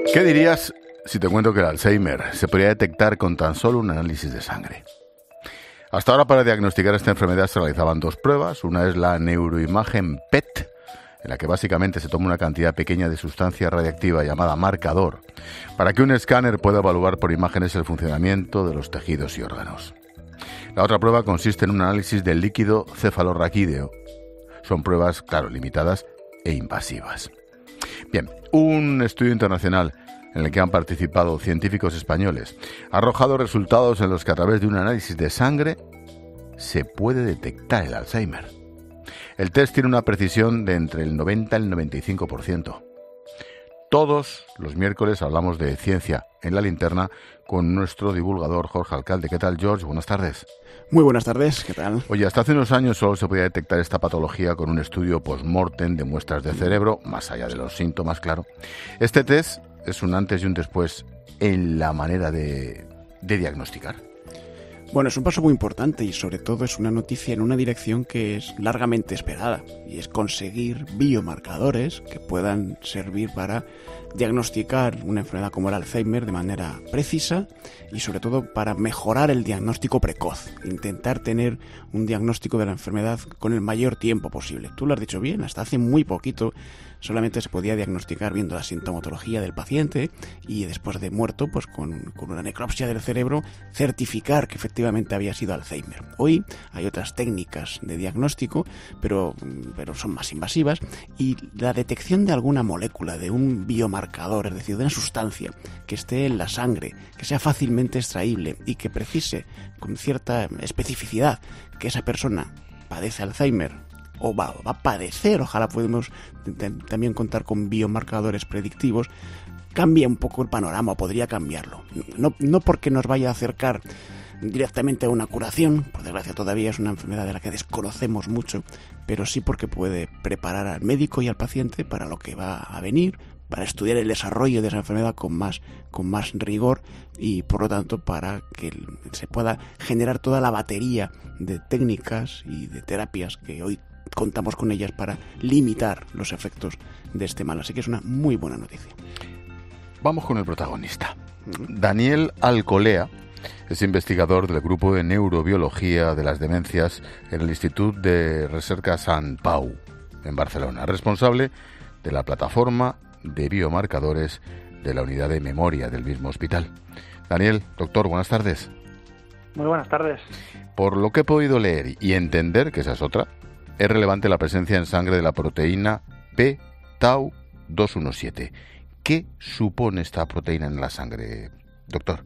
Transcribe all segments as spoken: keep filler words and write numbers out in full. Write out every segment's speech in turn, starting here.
¿Qué dirías si te cuento que el Alzheimer se podría detectar con tan solo un análisis de sangre? Hasta ahora, para diagnosticar esta enfermedad se realizaban dos pruebas. Una es la neuroimagen P E T, en la que básicamente se toma una cantidad pequeña de sustancia radiactiva llamada marcador, para que un escáner pueda evaluar por imágenes el funcionamiento de los tejidos y órganos. La otra prueba consiste en un análisis del líquido cefalorraquídeo. Son pruebas, claro, limitadas e invasivas. Bien, un estudio internacional en el que han participado científicos españoles ha arrojado resultados en los que a través de un análisis de sangre se puede detectar el Alzheimer. El test tiene una precisión de entre el noventa y el noventa y cinco por ciento. Todos los miércoles hablamos de ciencia en la linterna con nuestro divulgador Jorge Alcalde. ¿Qué tal, George? Buenas tardes. Muy buenas tardes, ¿qué tal? Oye, hasta hace unos años solo se podía detectar esta patología con un estudio post-mortem de muestras de cerebro, más allá de los síntomas, claro. Este test es un antes y un después en la manera de, de diagnosticar. Bueno, es un paso muy importante y sobre todo es una noticia en una dirección que es largamente esperada, y es conseguir biomarcadores que puedan servir para diagnosticar una enfermedad como el Alzheimer de manera precisa y sobre todo para mejorar el diagnóstico precoz, intentar tener un diagnóstico de la enfermedad con el mayor tiempo posible. Tú lo has dicho bien, hasta hace muy poquito solamente se podía diagnosticar viendo la sintomatología del paciente y después de muerto, pues con, con una necropsia del cerebro, certificar que efectivamente había sido Alzheimer. Hoy hay otras técnicas de diagnóstico, pero, pero son más invasivas, y la detección de alguna molécula, de un biomarcador, es decir, de una sustancia que esté en la sangre, que sea fácilmente extraíble y que precise con cierta especificidad que esa persona padece Alzheimer o va, va a padecer, ojalá podamos también contar con biomarcadores predictivos, cambia un poco el panorama, o podría cambiarlo. No, no porque nos vaya a acercar directamente a una curación, por desgracia todavía es una enfermedad de la que desconocemos mucho, pero sí porque puede preparar al médico y al paciente para lo que va a venir, para estudiar el desarrollo de esa enfermedad con más, con más rigor y por lo tanto para que se pueda generar toda la batería de técnicas y de terapias que hoy contamos con ellas para limitar los efectos de este mal. Así que es una muy buena noticia. Vamos con el protagonista. Daniel Alcolea es investigador del Grupo de Neurobiología de las Demencias en el Institut de Recerca Sant Pau, en Barcelona, responsable de la plataforma de biomarcadores de la unidad de memoria del mismo hospital. Daniel, doctor, buenas tardes. Muy buenas tardes. Por lo que he podido leer y entender, que esa es otra, es relevante la presencia en sangre de la proteína P Tau doscientos diecisiete. ¿Qué supone esta proteína en la sangre, doctor?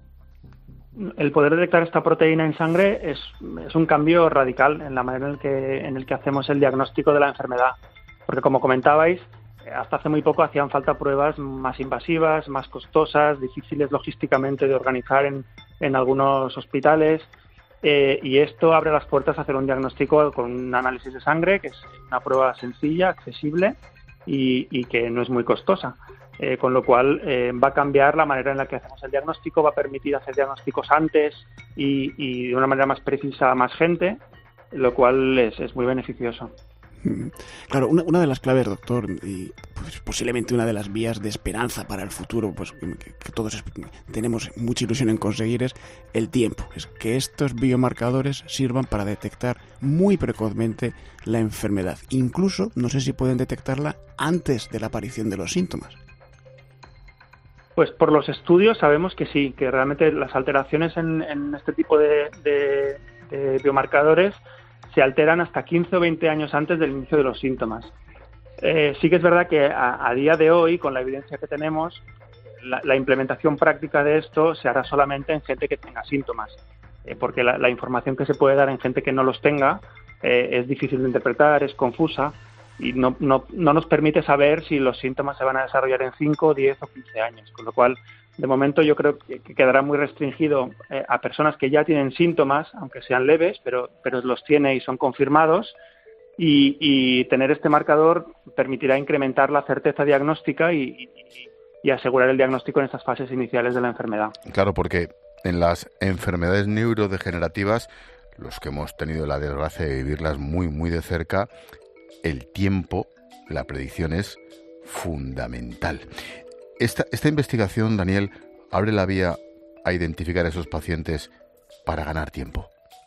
El poder detectar esta proteína en sangre es, es un cambio radical en la manera en el que, en el que hacemos el diagnóstico de la enfermedad. Porque, como comentabais, hasta hace muy poco hacían falta pruebas más invasivas, más costosas, difíciles logísticamente de organizar en, en algunos hospitales. Eh, y esto abre las puertas a hacer un diagnóstico con un análisis de sangre, que es una prueba sencilla, accesible y, y que no es muy costosa. Eh, con lo cual eh, va a cambiar la manera en la que hacemos el diagnóstico, va a permitir hacer diagnósticos antes y, y de una manera más precisa a más gente, lo cual es, es muy beneficioso. Claro, una, una de las claves, doctor, y pues posiblemente una de las vías de esperanza para el futuro, pues que, que todos tenemos mucha ilusión en conseguir, es el tiempo. Es que estos biomarcadores sirvan para detectar muy precozmente la enfermedad. Incluso, no sé si pueden detectarla antes de la aparición de los síntomas. Pues por los estudios sabemos que sí, que realmente las alteraciones en, en este tipo de, de, de biomarcadores se alteran hasta quince o veinte años antes del inicio de los síntomas. Eh, sí que es verdad que a, a día de hoy, con la evidencia que tenemos, la, la implementación práctica de esto se hará solamente en gente que tenga síntomas, eh, porque la, la información que se puede dar en gente que no los tenga eh, es difícil de interpretar, es confusa y no, no, no nos permite saber si los síntomas se van a desarrollar en cinco, diez o quince años, con lo cual de momento yo creo que quedará muy restringido eh, a personas que ya tienen síntomas, aunque sean leves, pero, pero los tiene y son confirmados, y, y tener este marcador permitirá incrementar la certeza diagnóstica y, y, y asegurar el diagnóstico en estas fases iniciales de la enfermedad. Claro, porque en las enfermedades neurodegenerativas, los que hemos tenido la desgracia de vivirlas muy, muy de cerca, el tiempo, la predicción es fundamental. esta, esta investigación, Daniel, abre la vía a identificar a esos pacientes para ganar tiempo.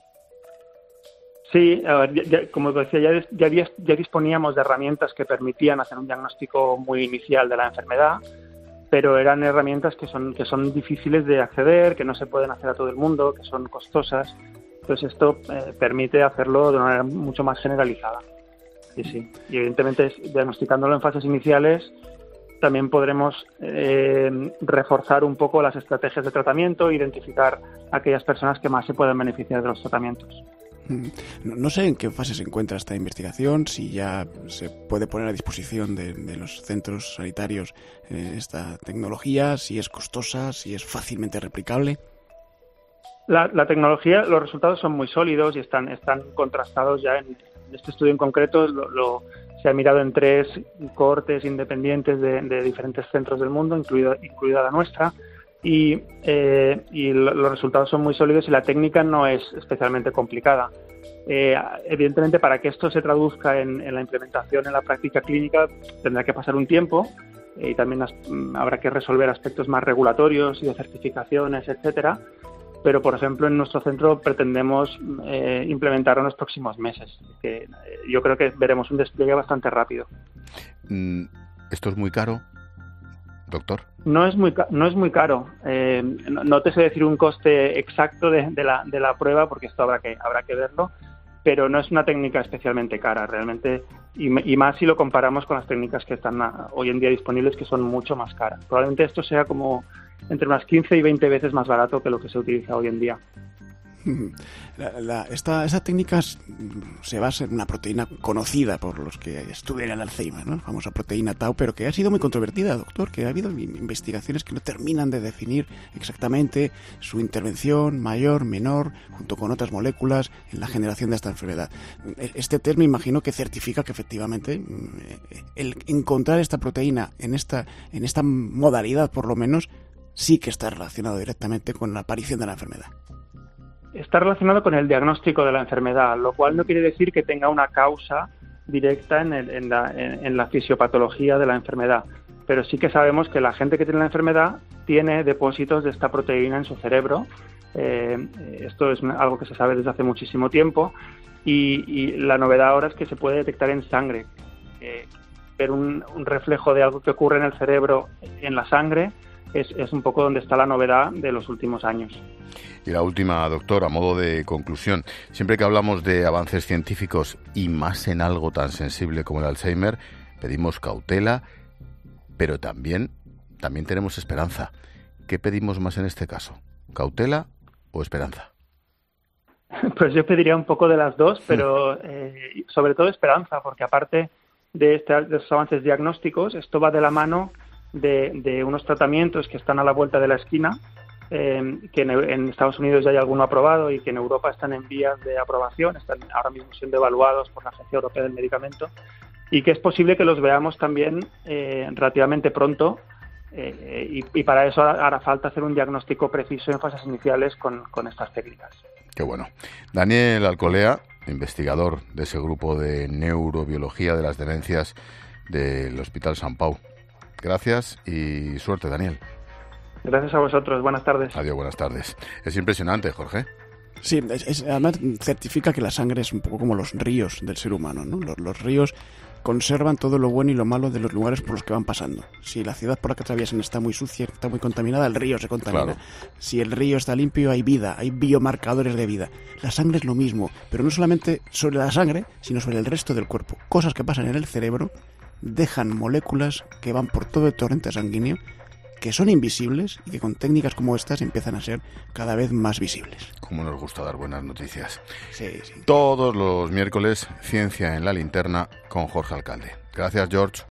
Sí, a ver, ya, ya, como decía, ya, ya, ya disponíamos de herramientas que permitían hacer un diagnóstico muy inicial de la enfermedad, pero eran herramientas que son, que son difíciles de acceder, que no se pueden hacer a todo el mundo, que son costosas. Entonces esto eh, permite hacerlo de una manera mucho más generalizada. Sí, sí. Y evidentemente, diagnosticándolo en fases iniciales, también podremos eh, reforzar un poco las estrategias de tratamiento e identificar a aquellas personas que más se pueden beneficiar de los tratamientos. No, no sé en qué fase se encuentra esta investigación, si ya se puede poner a disposición de, de los centros sanitarios eh, esta tecnología, si es costosa, si es fácilmente replicable. La, la tecnología, los resultados son muy sólidos y están, están contrastados ya en, en este estudio en concreto. Lo, lo, se ha mirado en tres cohortes independientes de, de diferentes centros del mundo, incluida, incluida la nuestra. Y, eh, y los resultados son muy sólidos y la técnica no es especialmente complicada. Eh, evidentemente, para que esto se traduzca en, en la implementación en la práctica clínica tendrá que pasar un tiempo eh, y también as, habrá que resolver aspectos más regulatorios y de certificaciones, etcétera. Pero, por ejemplo, en nuestro centro pretendemos eh, implementarlo en los próximos meses. Que, eh, yo creo que veremos un despliegue bastante rápido. ¿Esto es muy caro, doctor? No es muy no es muy caro. Eh, no, no te sé decir un coste exacto de, de la de la prueba porque esto habrá que habrá que verlo, pero no es una técnica especialmente cara realmente y, y más si lo comparamos con las técnicas que están a, hoy en día disponibles, que son mucho más caras. Probablemente esto sea como entre unas quince y veinte veces más barato que lo que se utiliza hoy en día. La, la, esta, esta técnica se basa en una proteína conocida por los que estudian el Alzheimer, ¿no? La famosa proteína tau, pero que ha sido muy controvertida, doctor, que ha habido investigaciones que no terminan de definir exactamente su intervención mayor, menor, junto con otras moléculas en la generación de esta enfermedad. Este test me imagino que certifica que efectivamente el encontrar esta proteína en esta, en esta modalidad, por lo menos, sí que está relacionado directamente con la aparición de la enfermedad. Está relacionado con el diagnóstico de la enfermedad, lo cual no quiere decir que tenga una causa directa en, el, en, la, en, en la fisiopatología de la enfermedad, pero sí que sabemos que la gente que tiene la enfermedad tiene depósitos de esta proteína en su cerebro. Eh, esto es algo que se sabe desde hace muchísimo tiempo y, y la novedad ahora es que se puede detectar en sangre. Eh, ver un, un reflejo de algo que ocurre en el cerebro en la sangre es, es un poco donde está la novedad de los últimos años. Y la última, doctor, a modo de conclusión. Siempre que hablamos de avances científicos y más en algo tan sensible como el Alzheimer, pedimos cautela, pero también, también tenemos esperanza. ¿Qué pedimos más en este caso? ¿Cautela o esperanza? Pues yo pediría un poco de las dos, pero eh, sobre todo esperanza, porque aparte de, este, de estos avances diagnósticos, esto va de la mano de, de unos tratamientos que están a la vuelta de la esquina, Eh, que en, en Estados Unidos ya hay alguno aprobado y que en Europa están en vías de aprobación, están ahora mismo siendo evaluados por la Agencia Europea del Medicamento y que es posible que los veamos también eh, relativamente pronto eh, y, y para eso hará falta hacer un diagnóstico preciso en fases iniciales con, con estas técnicas. Qué bueno. Daniel Alcolea, investigador de ese grupo de neurobiología de las demencias del Hospital Sant Pau. Gracias y suerte, Daniel. Gracias a vosotros. Buenas tardes. Adiós, buenas tardes. Es impresionante, Jorge. Sí, es, es, además certifica que la sangre es un poco como los ríos del ser humano, ¿no? Los, los ríos conservan todo lo bueno y lo malo de los lugares por los que van pasando. Si la ciudad por la que atraviesan está muy sucia, está muy contaminada, el río se contamina. Claro. Si el río está limpio, hay vida, hay biomarcadores de vida. La sangre es lo mismo, pero no solamente sobre la sangre, sino sobre el resto del cuerpo. Cosas que pasan en el cerebro dejan moléculas que van por todo el torrente sanguíneo, que son invisibles y que con técnicas como estas empiezan a ser cada vez más visibles. Como nos gusta dar buenas noticias. Sí, sí. Todos los miércoles, Ciencia en la Linterna con Jorge Alcalde. Gracias, George.